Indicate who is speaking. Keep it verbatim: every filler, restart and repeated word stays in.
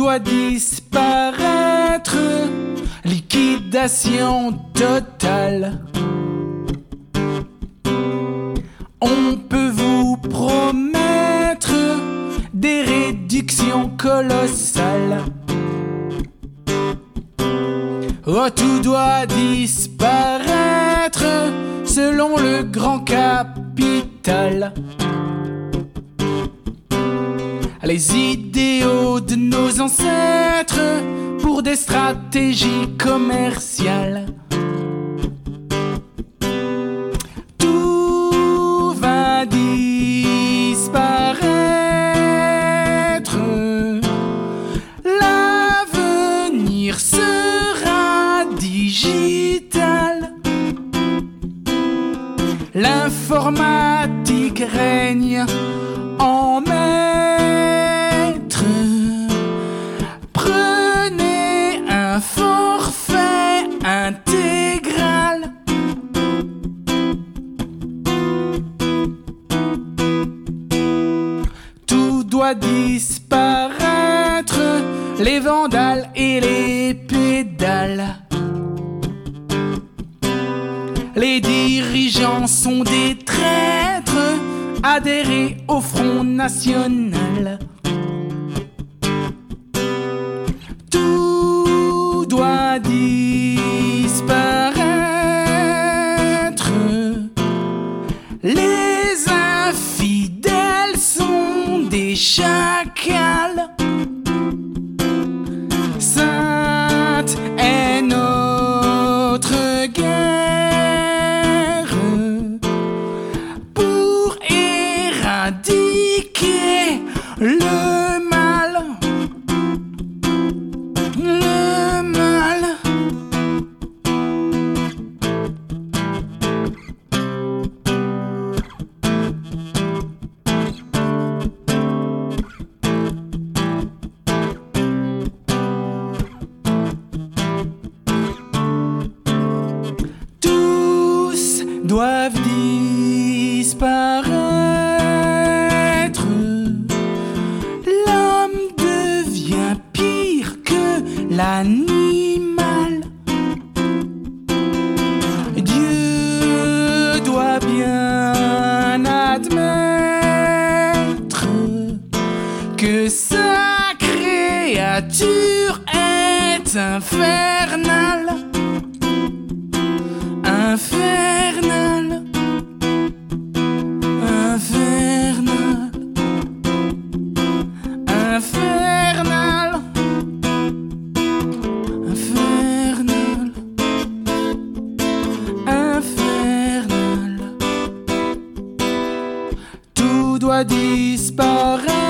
Speaker 1: doit disparaître, liquidation totale. On peut vous promettre des réductions colossales. Oh, tout doit disparaître selon le grand capital. Les idéaux de nos ancêtres pour des stratégies commerciales. Tout va disparaître. L'avenir sera digital. L'informatique règne en maître. Prenez un forfait intégral. Tout doit disparaître, les vandales et les pédales. Les dirigeants sont des traîtres, adhérés au Front National. Tout doit disparaître. Les infidèles sont des chacals. Sainte est notre guerre pour éradiquer le mal. Le mal. Tous doivent disparaître. L'homme devient pire que l'animal. Dieu doit bien admettre que sa créature est infernale. Infernal, infernal, infernal, infernal, infernal. Tout doit disparaître.